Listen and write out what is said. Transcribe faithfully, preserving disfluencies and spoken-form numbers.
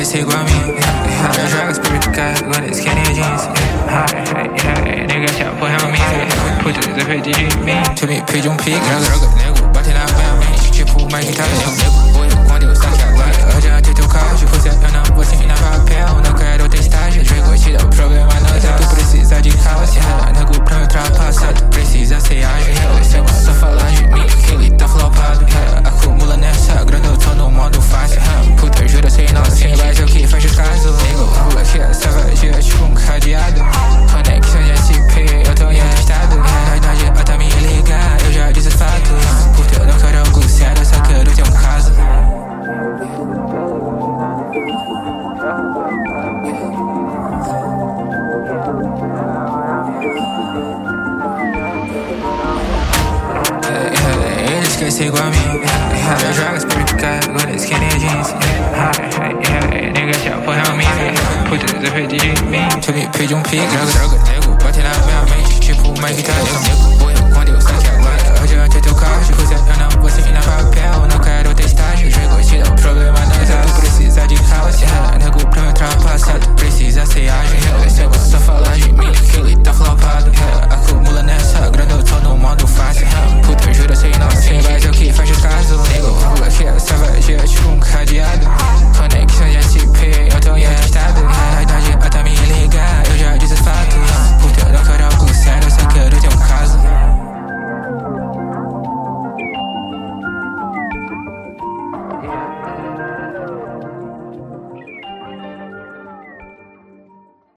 quer ser igual a mim. Eu jogo as purificadas, agora eles querem a jeans. Nega te apoia a mim. Puta, desafio de mim. Tu me pediu um pique, droga, nego, bate na minha mente. Tipo Mike Tyson, nego, boi, quando eu saque agora. Hoje eu teu carro, você eu não vou assinar papel. Não quero ter estágio, Draco te dá o problema não é. Tu precisa de calça, nego pra me ultrapassar. Tu precisa ser ágil, você só falar de mim, que ele tá flopado. Acumula nessa grana, eu tô no modo fácil. Puta, jura, sei não, sem base é o que faz o caso. Nego, rua aqui, essa vadia, tipo um cadeado. Conexão de S P, eu tô em outro estado. Não adianta me ligar, eu já disse fato. Puta, eu não quero algo sério, só quero ter um caso. Eles querem ser igual a mim. Eu jogo as purificadas, agora eles querem a jeans. Nega te apoia a mim. Puta, desafio de mim. Tu me pediu um pique, droga, droga, nego, bate na minha mente. Tipo Mike Tyson, nego, boi, quando eu saque agora. Hoje eu teu carro, você eu não vou assinar papel. Não quero ter estágio, Draco te dá o problema não é. Tu precisa de calça, nego pra me ultrapassar.